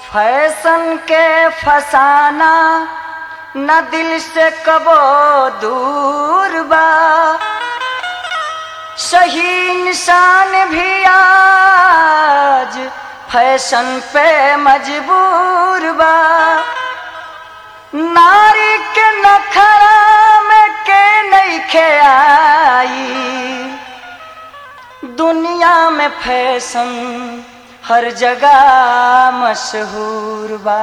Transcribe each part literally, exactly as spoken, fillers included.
Fashion के फसाना न दिल से कबो दूर बा, सही इंसान भी आज फैशन पे मजबूर बा। नारी के नखरा में के नइखे आई, दुनिया में फैशन हर जगह मशहूर बा।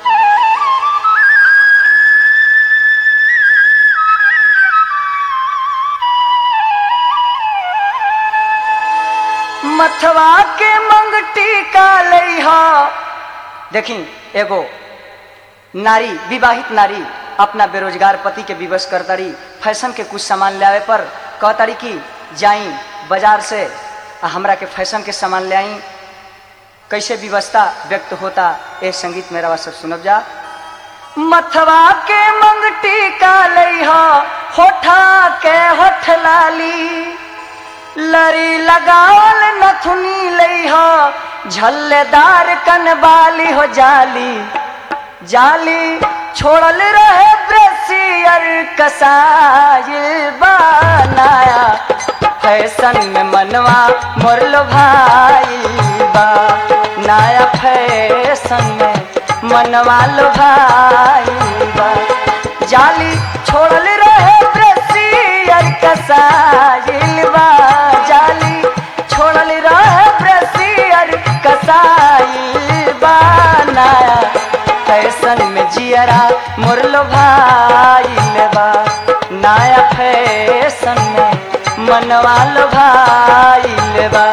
मथवा के मंगटी का लइहा। देखी एगो नारी, विवाहित नारी अपना बेरोजगार पति के विवश करतारी, फैशन के कुछ सामान ले आवे पर कहतारी कि जाई बाजार से हमरा के फैशन के सामान ले आई। कैसे विवशता व्यक्त होता ए संगीत में रवा सब सुनब जा। मथवा के मंगटी का लइहा, होठा के होठ लाली, लरी लगावल नथुनी लइहा, झल्लेदार कनबाली हो जाली, जाली छोड़ल रहे ब्रेसियर कसाइल बनाया, फैशन में मनवा मोरलो भाई बा, नया फैशन में मनवा लो भाई बा, जाली छोड़ल रहे ब्रेसियर कसाइल बा, जाली छोड़ल रहे ब्रेसियर कसाइल बा, नया फैशन में जियरा मोरलो भाई बा, नया फैशन में मनवा लो भाई बा।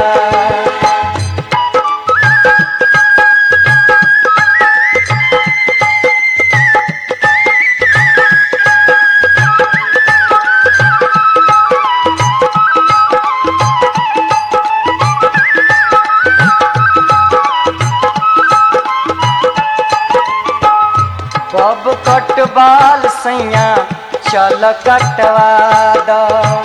बब कट बाल सैया चल कटवा दो,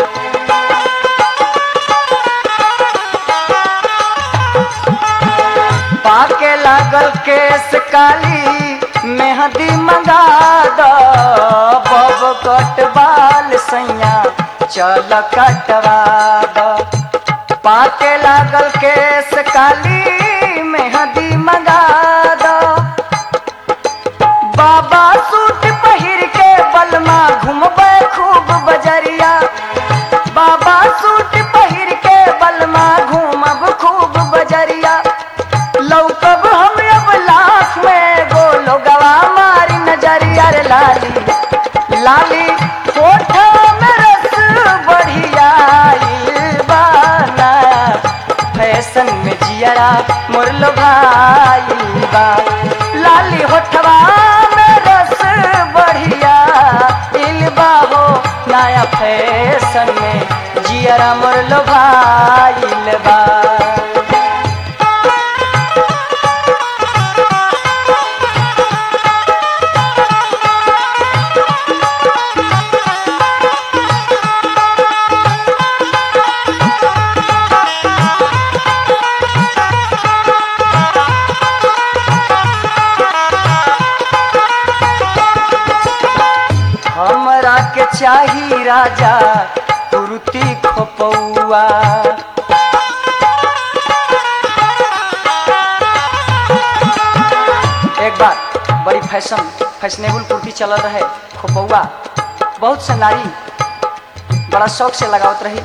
पाके लागल केस काली मेहंदी मंगा दो, बब कट बाल सैया चल कटवा दो, पाके लागल केस काली मेहंदी मंगा दो, बाबा सूट पहिर के बलमा घूमबे खूब बजरिया, बाबा सूट पहिर के बलमा घूमब खूब बजरिया, लौकब हम अब लाख में गोलो गवा मारी नजरिया रे लाली, लाली होठा में रस बढ़िया बाना, फैशन में जियरा मोरलो भाई बा, लाली होठवा नया फैशन में जियरा मोरलो भाई बा। हमरा के चाही राजा कुर्ती खोपौआ, एक बार बड़ी फैशन फैशनेबल कुर्ती चल रहे खोपौआ, बहुत से नारी बड़ा शौक से लगावत रही।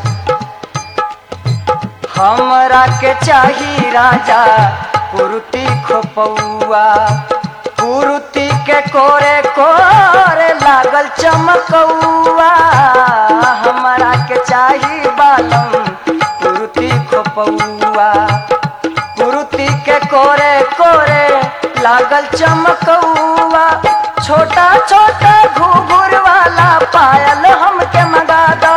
हमरा के चाही राजा कुर्ती खोपौआ, कुर्ती के कोरे कोरे लागल चमकौआ, हमरा के चाही बालम कुर्ती खोपौआ, कुर्ती के कोरे कोरे लागल चमकौआ, छोटा छोटा घुघुर वाला पायल हमके मंगा दो,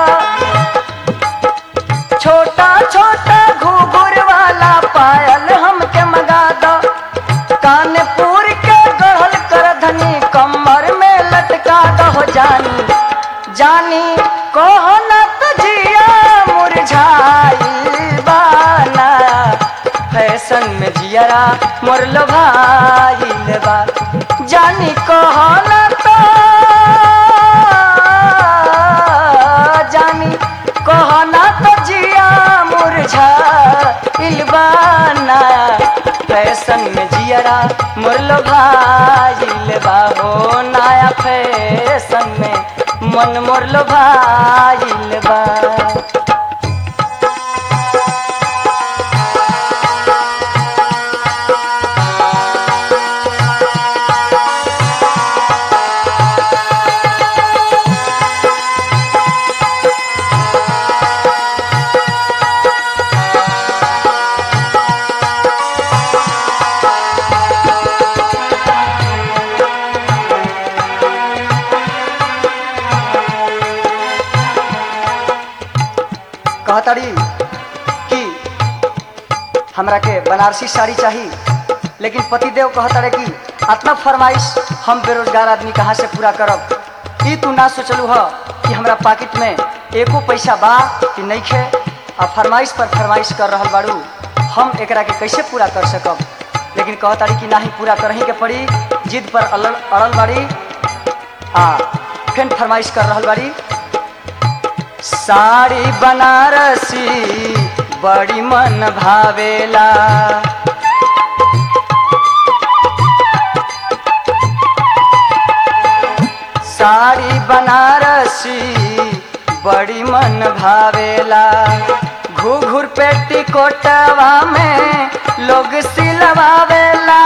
छोटा छोटा घुघुर वाला पायल हमके मंगा दो, कानपुर के गढ़ल कर धनी कमर में लटका दो, जानी जानी कहो न तुझिया मुरझाई बाना, फैशन में जियरा मोरल भाईल बा जानी कहना तो जानी कहना तो जिया मुरझाइल बा नया फैशन में जियरा मोरल भाईल बा हो नया फैशन में मन मोरल भाईल बा। कहताड़ी कि हमरा के बनारसी साड़ी चाहिए, लेकिन पतिदेव कहताड़े कि इतना फरमाइश हम बेरोजगार आदमी कहाँ से पूरा करब। ई तू ना सोचलू ह कि हमरा पॉकेट में एको पैसा बा कि नहीं खे, आ फरमाइश पर फरमाइश कर रहल बाड़ू, हम एकरा के कैसे पूरा कर सकब। लेकिन कहताड़ी कि नाही पूरा करही के पड़ी, जिद पर अड़ल अड़ल बाड़ी आ फिर फरमाइश कर रहल बाड़ी। साड़ी बनारसी बड़ी मन भावेला साड़ी बनारसी बड़ी मन भावेला घूघूर पेटी कोटवा में लोग सिलवावेला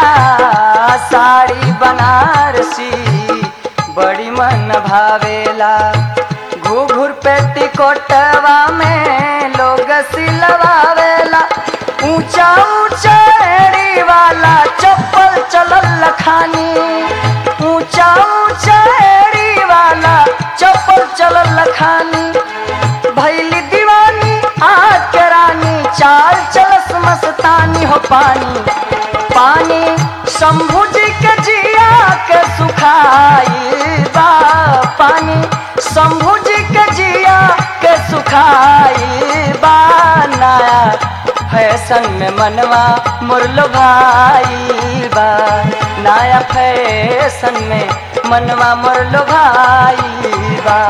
साड़ी बनारसी बड़ी मन भावेला घूघूर पेटी कोटवा में लोग सिलवावेला ऊंचा ऊंचा एड़ी वाला चप्पल चलल लखानी ऊंचा ऊंचा एड़ी वाला चप्पल चलल लखानी भैली दीवानी आज के रानी चाल चलस मस्तानी हो पानी पानी शंभू जी के जिया के सुखाई बा पानी शंभू जी के जिया के सुखाई बा नया फैशन में मनवा मुरलो भाई बा नया फैशन में मनवा मुरलो भाई बा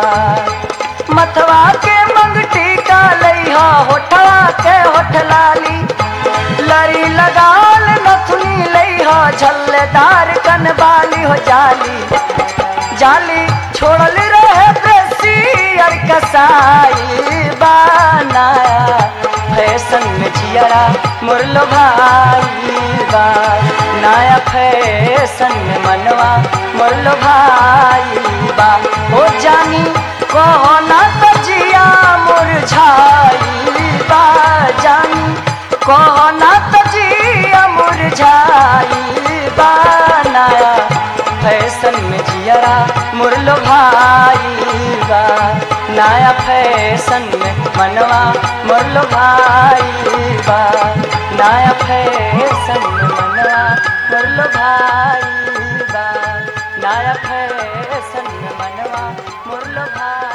मथवा के मंगटी का लइहा होठवा के होठ लाली लरी लगाल नथुनी लइहा झल्लेदार कनबाली हो जाली जाली छोड़ल रहे ब्रेसियर कसाई बनाया फैशन में जियरा मुरलो भाई बा नया फैशन में मनवा मुरलो भाई बा हो जानी कहो ना तो जिया मुरझाई बा जानी कहो ना तो जिया मुरझाई बा नया फैशन में जियरा मुरलो भाई बा नया फैशन में मनवा मुरलो भाई बा नया फैशन में मनवा मुरलो भाई बा नया फैशन में मनवा मुरलो भाई।